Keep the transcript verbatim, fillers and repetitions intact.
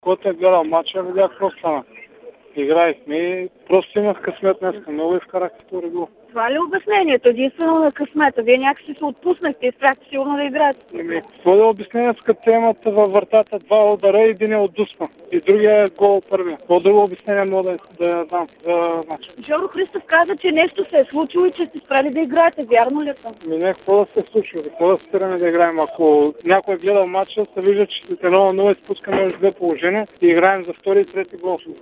Който е гледал матча, видях какво стана. Играехме и просто имах късмет днес. Много изкарах втори гол. Това ли е обяснението? Единствено на късмета. Вие някакси се отпуснахте и спряхте сигурно да играете. Еми, какво да обяснение, като те имат във вратата два удара и един е отдусна. И другия е гол първия. Какво друго обяснение мога да, да дам за матча? Жоро Христов каза, че нещо се е случило и че сте спрели да играете. Вярно ли е това? Ми не, какво да се случи? Какво да спираме да играем? Ако някой е гледал матча, се вижда, че след едно на нула изпускаме между две положения и играем за втори и трети гол.